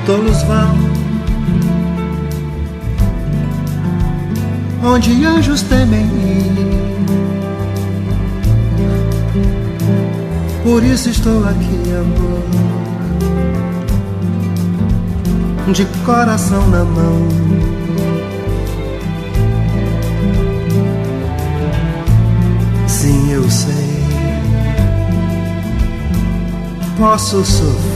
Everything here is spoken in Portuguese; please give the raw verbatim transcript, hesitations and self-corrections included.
tolos vão, onde anjos temem ir. Por isso estou aqui, amor, de coração na mão. Sim, eu sei, posso sofrer,